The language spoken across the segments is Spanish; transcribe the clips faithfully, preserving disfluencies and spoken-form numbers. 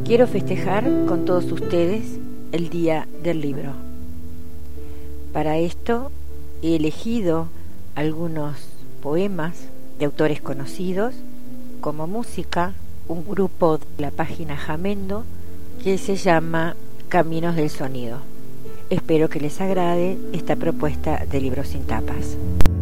Quiero festejar con todos ustedes el Día del Libro. Para esto he elegido algunos poemas de autores conocidos, como música, un grupo de la página Jamendo que se llama Caminos del Sonido. Espero que les agrade esta propuesta de Libros sin Tapas.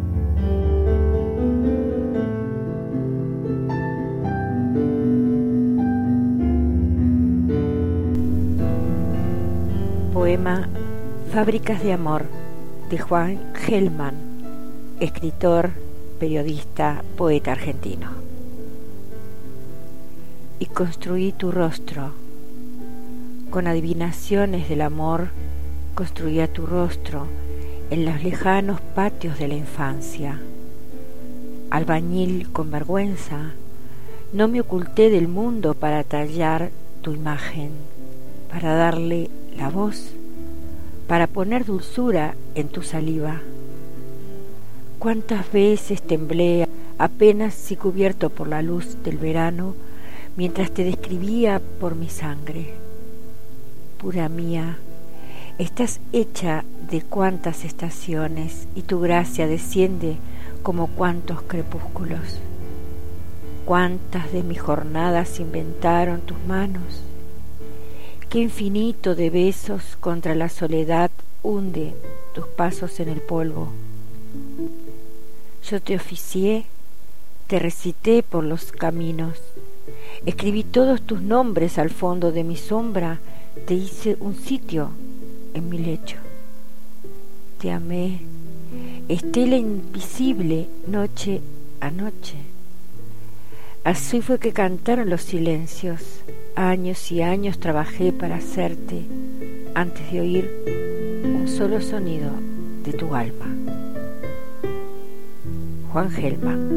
Poema Fábricas de Amor, de Juan Gelman, escritor, periodista, poeta argentino. Y construí tu rostro, con adivinaciones del amor, construía tu rostro en los lejanos patios de la infancia. Albañil con vergüenza, no me oculté del mundo para tallar tu imagen, para darle la voz, para poner dulzura en tu saliva. Cuántas veces temblé apenas si cubierto por la luz del verano, mientras te describía por mi sangre. Pura mía, estás hecha de cuántas estaciones y tu gracia desciende como cuántos crepúsculos. Cuántas de mis jornadas inventaron tus manos. Qué infinito de besos contra la soledad hunde tus pasos en el polvo. Yo te oficié, te recité por los caminos, escribí todos tus nombres al fondo de mi sombra, te hice un sitio en mi lecho. Te amé, estela invisible, noche a noche. Así fue que cantaron los silencios. Años y años trabajé para hacerte antes de oír un solo sonido de tu alma. Juan Gelman.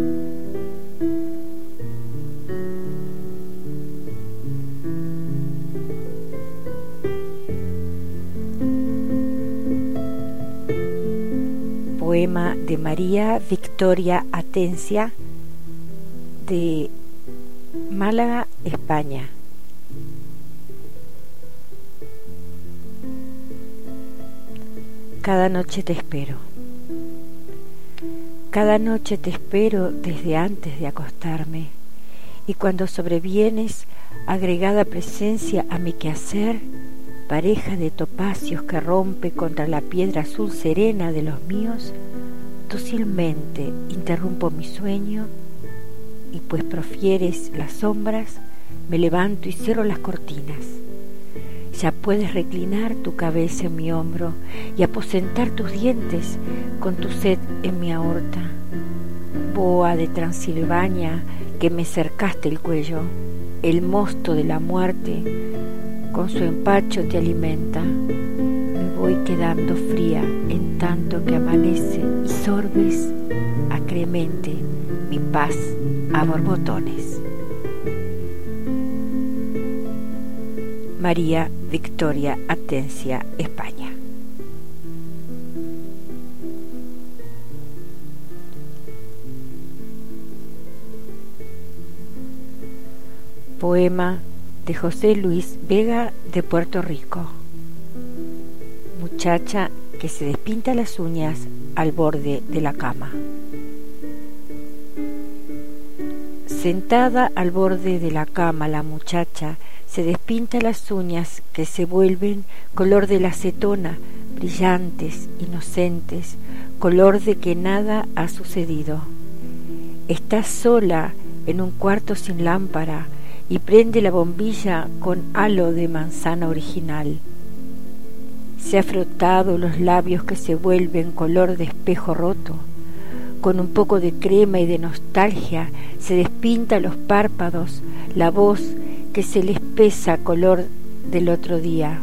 Poema de María Victoria Atencia, de Málaga, España. Cada noche te espero. Cada noche te espero desde antes de acostarme, y cuando sobrevienes, agregada presencia a mi quehacer, pareja de topacios que rompe contra la piedra azul serena de los míos, dócilmente interrumpo mi sueño, y pues profieres las sombras, me levanto y cierro las cortinas. Ya puedes reclinar tu cabeza en mi hombro y aposentar tus dientes con tu sed en mi aorta. Boa de Transilvania que me cercaste el cuello, el mosto de la muerte con su empacho te alimenta. Me voy quedando fría en tanto que amanece y sorbes acremente mi paz a borbotones. María Victoria Atencia, España. Poema de José Luis Vega, de Puerto Rico. Muchacha que se despinta las uñas al borde de la cama. Sentada al borde de la cama, la muchacha se despinta las uñas que se vuelven color de la acetona, brillantes, inocentes, color de que nada ha sucedido. Está sola en un cuarto sin lámpara y prende la bombilla con halo de manzana original. Se ha frotado los labios que se vuelven color de espejo roto. Con un poco de crema y de nostalgia se despinta los párpados, la voz que se les pesa color del otro día.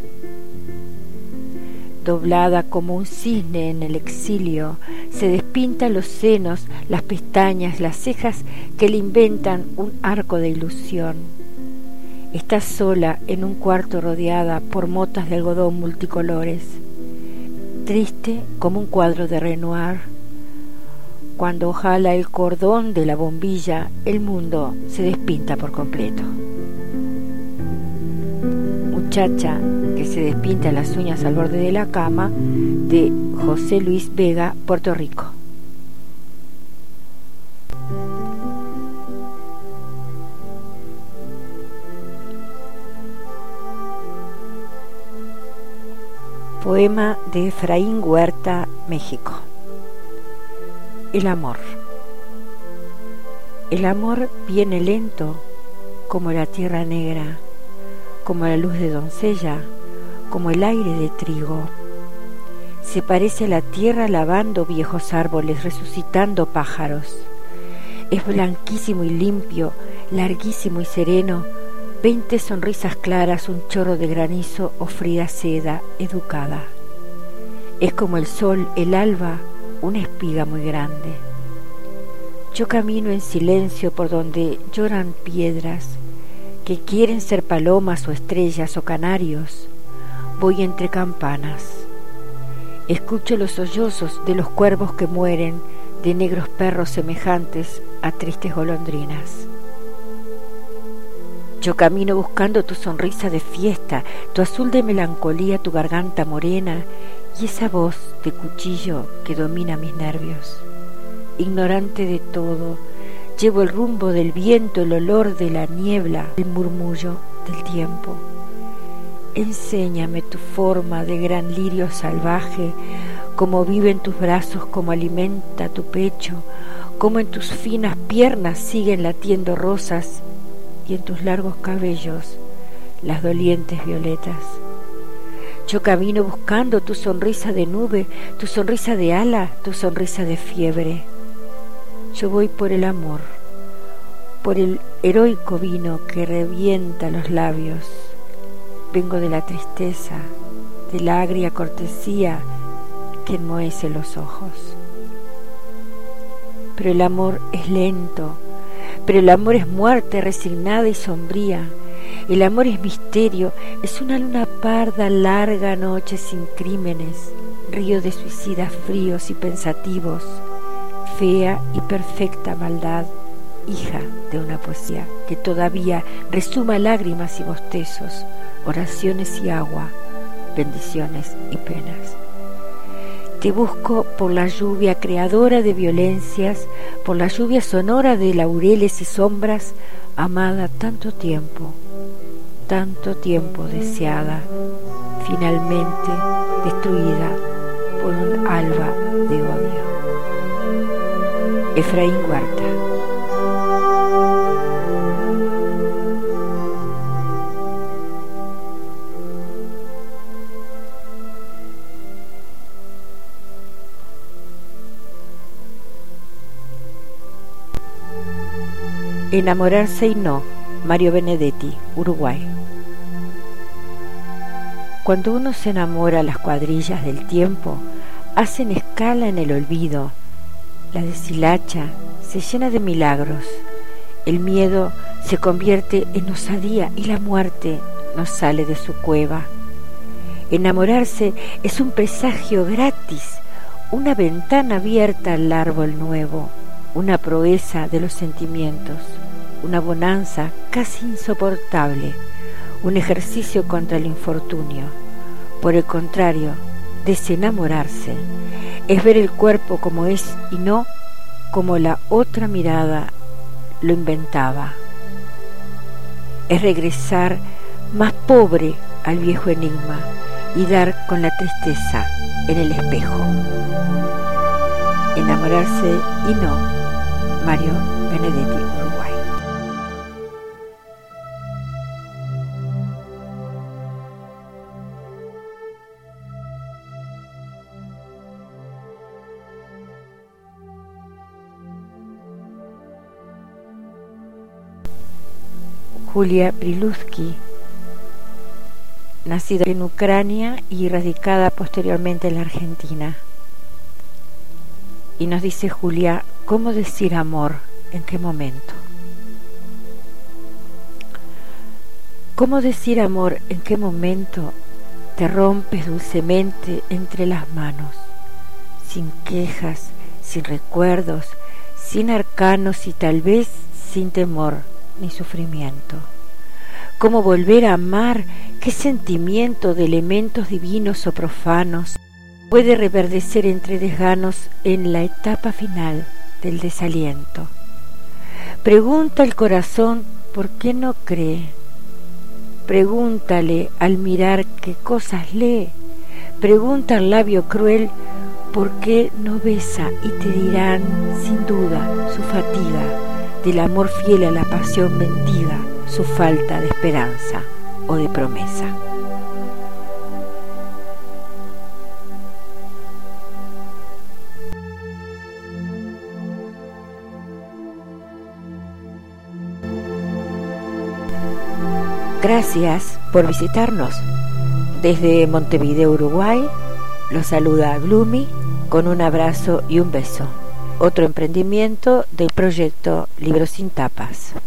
Doblada como un cisne en el exilio, se despinta los senos, las pestañas, las cejas que le inventan un arco de ilusión. Está sola en un cuarto rodeada por motas de algodón multicolores, triste como un cuadro de Renoir. Cuando jala el cordón de la bombilla, el mundo se despinta por completo. muchacha que se despinta las uñas al borde de la cama, de José Luis Vega, Puerto Rico. Poema de Efraín Huerta, México. El amor. El amor viene lento como la tierra negra, como la luz de doncella, como el aire de trigo. Se parece a la tierra lavando viejos árboles, resucitando pájaros. Es blanquísimo y limpio, larguísimo y sereno, veinte sonrisas claras, un chorro de granizo o fría seda educada. Es como el sol, el alba, una espiga muy grande. Yo camino en silencio por donde lloran piedras que quieren ser palomas o estrellas o canarios. Voy entre campanas. Escucho los sollozos de los cuervos que mueren, de negros perros semejantes a tristes golondrinas. Yo camino buscando tu sonrisa de fiesta, tu azul de melancolía, tu garganta morena y esa voz de cuchillo que domina mis nervios. Ignorante de todo, llevo el rumbo del viento, el olor de la niebla, el murmullo del tiempo. Enséñame tu forma de gran lirio salvaje, cómo vive en tus brazos, cómo alimenta tu pecho, cómo en tus finas piernas siguen latiendo rosas y en tus largos cabellos las dolientes violetas. Yo camino buscando tu sonrisa de nube, tu sonrisa de ala, tu sonrisa de fiebre. Yo voy por el amor, por el heroico vino que revienta los labios. Vengo de la tristeza, de la agria cortesía que enmohece los ojos. Pero el amor es lento, pero el amor es muerte resignada y sombría. El amor es misterio, es una luna parda, larga noche sin crímenes, río de suicidas fríos y pensativos, fea y perfecta maldad, hija de una poesía que todavía resuma lágrimas y bostezos, oraciones y agua, bendiciones y penas. Te busco por la lluvia creadora de violencias, por la lluvia sonora de laureles y sombras, amada tanto tiempo, tanto tiempo deseada, finalmente destruida por un alba de odio. Efraín Huerta. Enamorarse y no, Mario Benedetti, Uruguay. Cuando uno se enamora, las cuadrillas del tiempo hacen escala en el olvido. La deshilacha se llena de milagros. El miedo se convierte en osadía y la muerte no sale de su cueva. Enamorarse es un presagio gratis, una ventana abierta al árbol nuevo, una proeza de los sentimientos, una bonanza casi insoportable, un ejercicio contra el infortunio. Por el contrario, desenamorarse es ver el cuerpo como es y no como la otra mirada lo inventaba. Es regresar más pobre al viejo enigma y dar con la tristeza en el espejo. Enamorarse y no, Mario Benedetti, Uruguay. Julia Prilutsky, nacida en Ucrania y radicada posteriormente en la Argentina. Y nos dice Julia, ¿cómo decir amor? ¿En qué momento? ¿Cómo decir amor? ¿En qué momento te rompes dulcemente entre las manos? Sin quejas, sin recuerdos, sin arcanos y tal vez sin temor ni sufrimiento. ¿Cómo volver a amar? ¿Qué sentimiento de elementos divinos o profanos puede reverdecer entre desganos en la etapa final del desaliento? Pregunta el corazón por qué no cree. Pregúntale al mirar qué cosas lee. Pregunta al labio cruel por qué no besa y te dirán sin duda su fatiga del amor fiel a la pasión mendiga, su falta de esperanza o de promesa. Gracias por visitarnos. Desde Montevideo, Uruguay, los saluda Gloomy con un abrazo y un beso. Otro emprendimiento del proyecto Libros sin Tapas.